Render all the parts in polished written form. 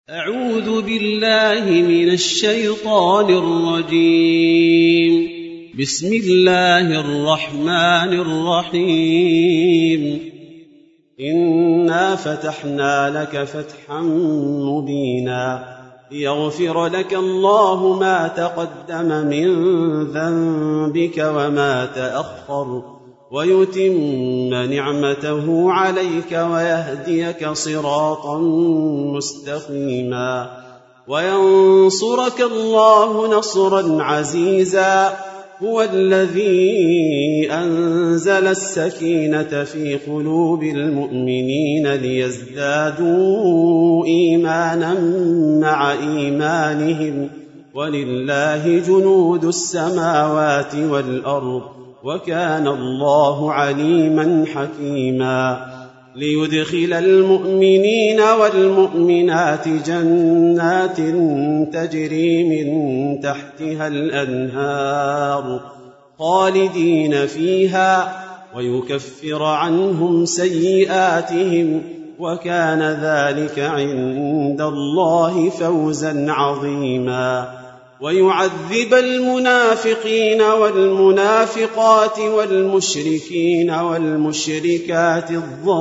أعوذ بالله من الشيطان الرجيم. بسم الله الرحمن الرحيم. إنا فتحنا لك فتحا مبينا ليغفر لك الله ما تقدم من ذنبك وما تأخر ويتم نعمته عليك ويهديك صراطا مستقيما وينصرك الله نصرا عزيزا. هو الذي أنزل السكينة في قلوب المؤمنين ليزدادوا إيمانا مع إيمانهم ولله جنود السماوات والأرض وكان الله عليما حكيما. ليدخل المؤمنين والمؤمنات جنات تجري من تحتها الأنهار خالدين فيها ويكفر عنهم سيئاتهم وكان ذلك عند الله فوزا عظيما. ويعذب المنافقين والمنافقات والمشركين والمشركات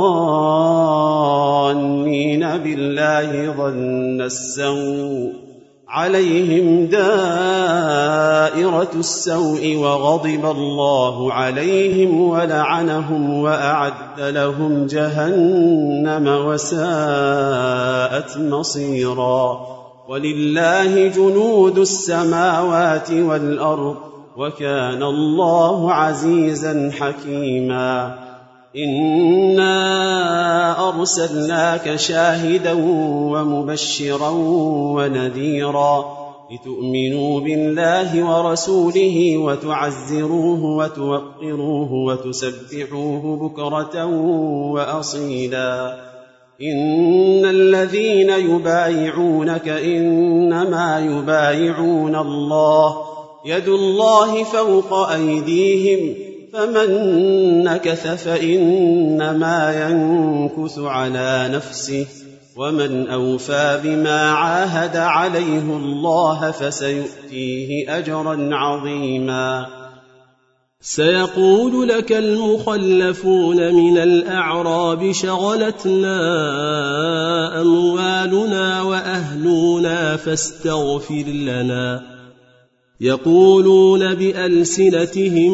الظانين بالله ظن السوء عليهم دائرة السوء وغضب الله عليهم ولعنهم وأعد لهم جهنم وساءت مصيرا. ولله جنود السماوات والأرض وكان الله عزيزا حكيما. إنا أرسلناك شاهدا ومبشرا ونذيرا لتؤمنوا بالله ورسوله وتعزروه وتوقروه وتسبحوه بكرة وأصيلا. إن الذين يبايعونك إنما يبايعون الله يد الله فوق أيديهم فمن نكث فإنما ينكث على نفسه ومن أوفى بما عاهد عليه الله فسيؤتيه أجرا عظيما. سيقول لك المخلفون من الأعراب شغلتنا أموالنا وأهلنا فاستغفر لنا. يقولون بألسنتهم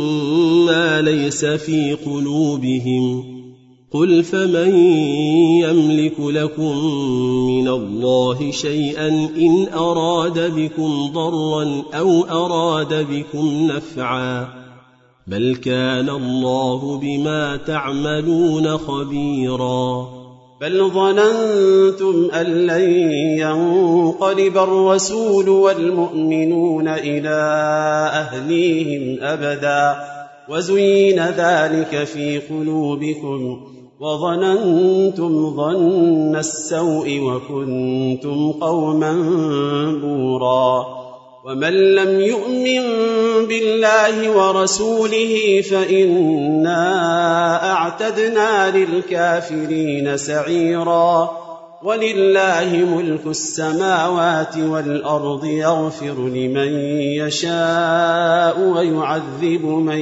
ما ليس في قلوبهم قل فمن يملك لكم من الله شيئا إن أراد بكم ضرا أو أراد بكم نفعا بل كان الله بما تعملون خبيرا. بل ظننتم أن لن ينقلب الرسول والمؤمنون إلى أهليهم أبدا وزين ذلك في قلوبكم وظننتم ظن السوء وكنتم قوما بورا. ومن لم يؤمن بالله ورسوله فإنا أعتدنا للكافرين سعيرا. ولله ملك السماوات والأرض يغفر لمن يشاء ويعذب من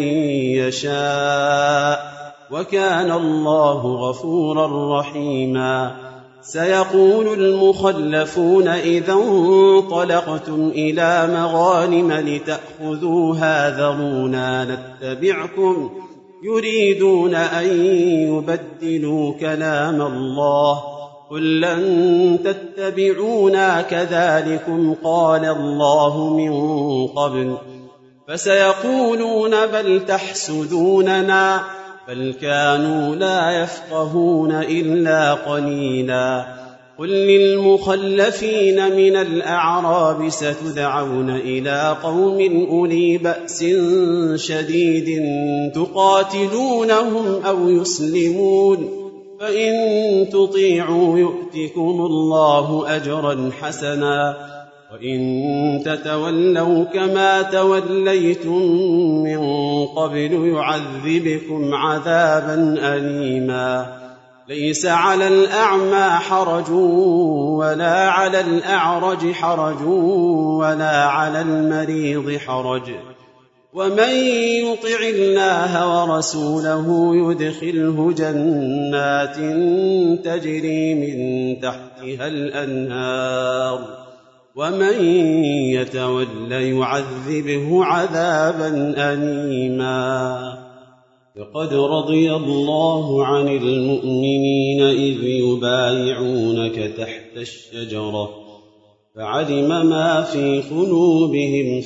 يشاء وكان الله غفورا رحيما. سيقول المخلفون إذا انطلقتم إلى مغانم لتأخذوها ذرونا نتبعكم يريدون أن يبدلوا كلام الله قل لن تتبعونا كذلكم قال الله من قبل فسيقولون بل تحسدوننا بل كانوا لا يفقهون إلا قليلا. قل للمخلفين من الأعراب ستدعون إلى قوم أولي بأس شديد تقاتلونهم أو يسلمون فإن تطيعوا يؤتكم الله أجرا حسنا وإن تتولوا كما توليتم من قبل يعذبكم عذابا أليما. ليس على الأعمى حرج ولا على الأعرج حرج ولا على المريض حرج، ومن يطع الله ورسوله يدخله جنات تجري من تحتها الأنهار، ومن يتول يعذبه عذابا أليما. لقد رضي الله عن المؤمنين إذ يبايعونك تحت الشجرة فعلم ما في قلوبهم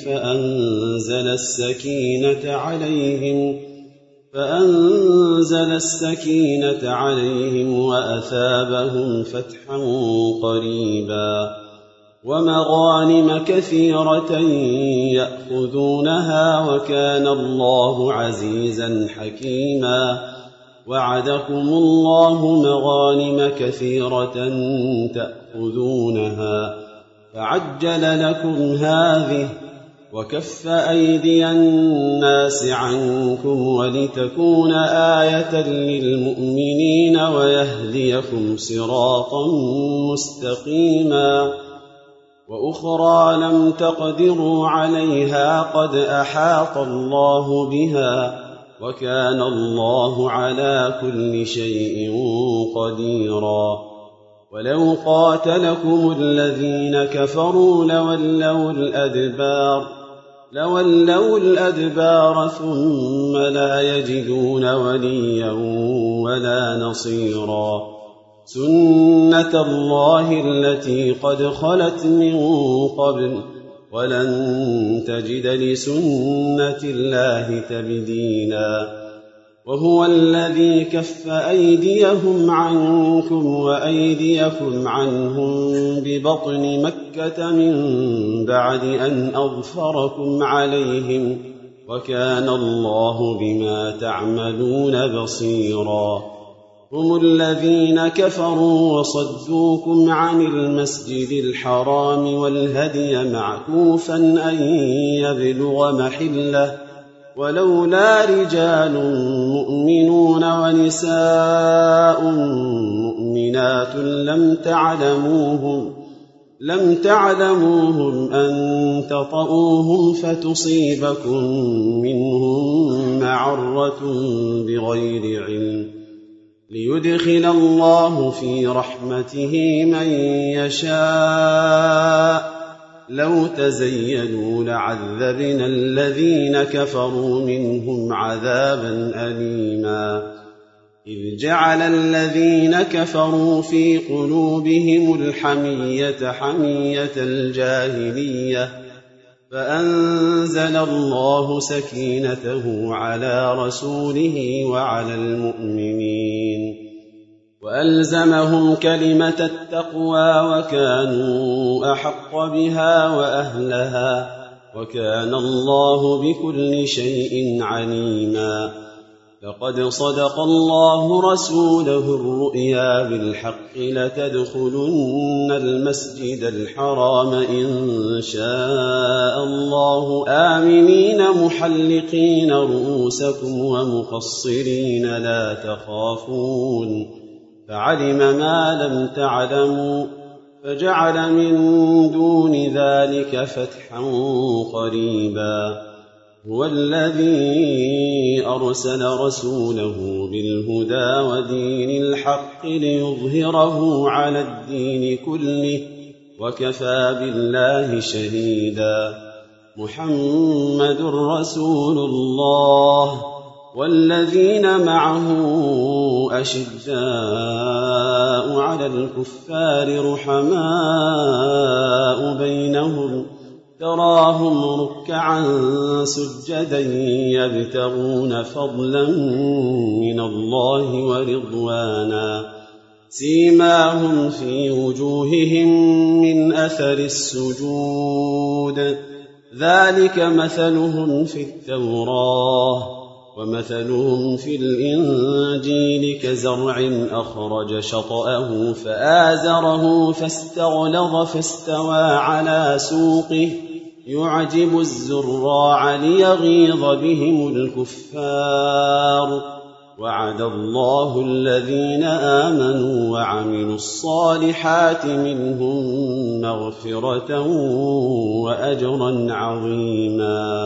فأنزل السكينة عليهم وأثابهم فتحا قريبا ومغانم كثيرة يأخذونها وكان الله عزيزا حكيما. وعدكم الله مغانم كثيرة تأخذونها فعجل لكم هذه وكف أيدي الناس عنكم ولتكون آية للمؤمنين ويهديكم صراطا مستقيما. وأخرى لم تقدروا عليها قد أحاط الله بها وكان الله على كل شيء قديرا. ولو قاتلكم الذين كفروا لولوا الأدبار ثم لا يجدون وليا ولا نصيرا. سنة الله التي قد خلت من قبل ولن تجد لسنة الله تبديلا. وهو الذي كف أيديهم عنكم وأيديكم عنهم ببطن مكة من بعد أن أظفركم عليهم وكان الله بما تعملون بصيرا. هم الذين كفروا وصدوكم عن المسجد الحرام والهدي معكوفا أن يبلغ محله ولولا رجال مؤمنون ونساء مؤمنات لم تعلموهم أن تطؤوهم فتصيبكم منهم معرة بغير علم ليدخل الله في رحمته من يشاء. لو تزيلوا لعذبنا الذين كفروا منهم عذابا أليما. إذ جعل الذين كفروا في قلوبهم الحمية حمية الجاهلية فأنزل الله سكينته على رسوله وعلى المؤمنين وألزمهم كلمة التقوى وكانوا أحق بها وأهلها وكان الله بكل شيء عليما. لقد صدق الله رسوله الرؤيا بالحق لتدخلن المسجد الحرام إن شاء الله آمنين محلقين رؤوسكم ومقصرين لا تخافون فعلم ما لم تعلموا فجعل من دون ذلك فتحا قريبا. هو الذي أرسل رسوله بالهدى ودين الحق ليظهره على الدين كله وكفى بالله شهيدا. محمد رسول الله والذين معه أشداء على الكفار رحماء بينهم تراهم ركعا سجدا يبتغون فضلا من الله ورضوانا سيماهم في وجوههم من أثر السجود ذلك مثلهم في التوراة ومثلهم في الإنجيل كزرع أخرج شطأه فآزره فاستغلظ فاستوى على سوقه يعجب الزراع ليغيظ بهم الكفار وعد الله الذين آمنوا وعملوا الصالحات منهم مغفرة وأجرا عظيما.